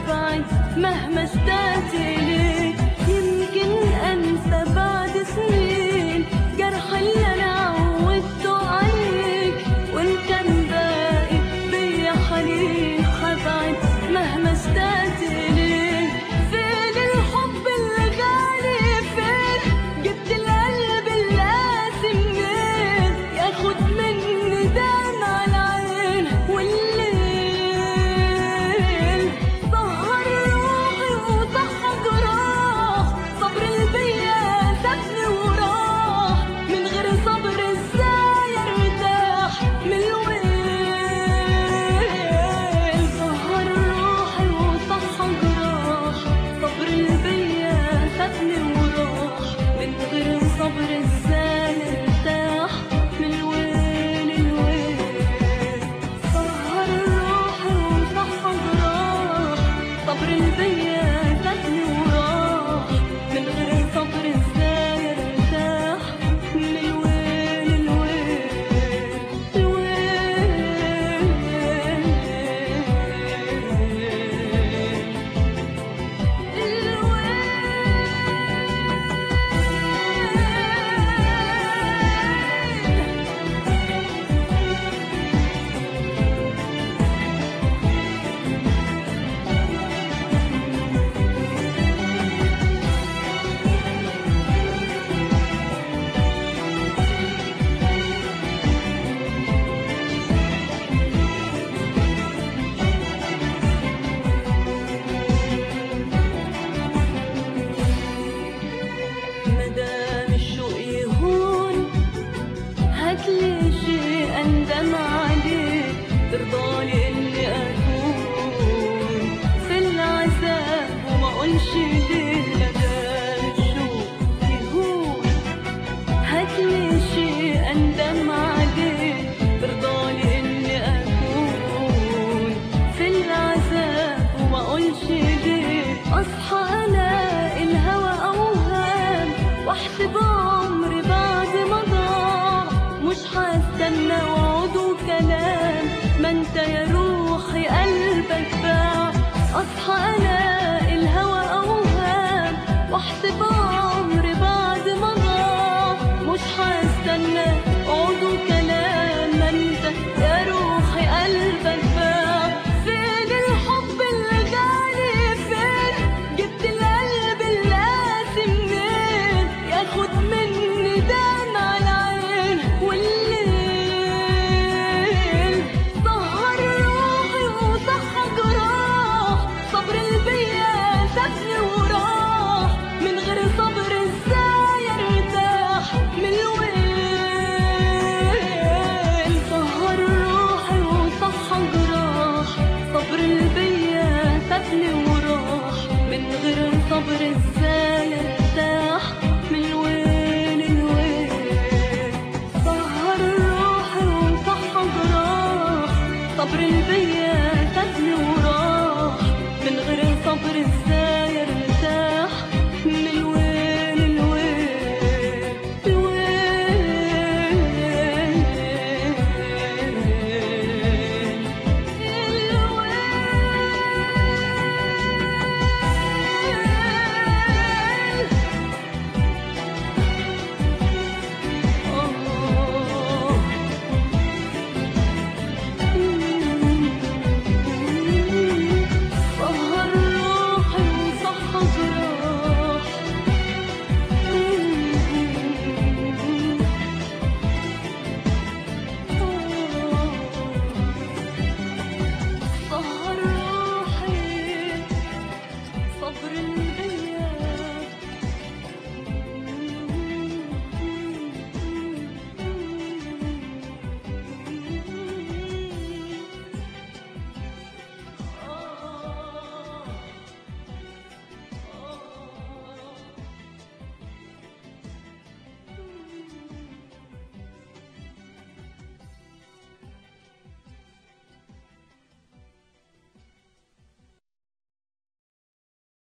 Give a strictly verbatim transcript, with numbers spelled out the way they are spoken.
حبعد مهما اشتقت إليك. يمكن أنسى بعد سنين جرح اللي أنا عودته عليك، وإن كان باقي بيا حنين حبعد مهما اشتقت إليك. فين الحب اللي غالي؟ فين جبت القلب القاسي منين؟ ياخد مني دمع العين والليل سهر روحي وصحى جراح. صبر البيا سابني وراح، من غير صبر ازاي ارتاح من الويل. سهر روحي وصحى جراح، صبر البيا سابني وراح، من غير صبر ازاي ارتاح من الويل الويل. سهر روحي وصحى جراح، صبر البيا سابني وراح، من غير صبر ازاي ارتاح من الويل الويل مدام الشوق يهون هاتلي شيء أندم عليه، ترضالي إني أكون في العذاب وما أقولش ليه. مدام الشوق يهون هاتلي شيء أندم عليه، ترضالي إني أكون في العذاب وما أقولش ليه. أصحى ألاقي الهوى أوهام واحسب عمري بعد ما ضاع، مش هستنى وعود وكلام، ما انت يا روحي قلبك باع. اصحى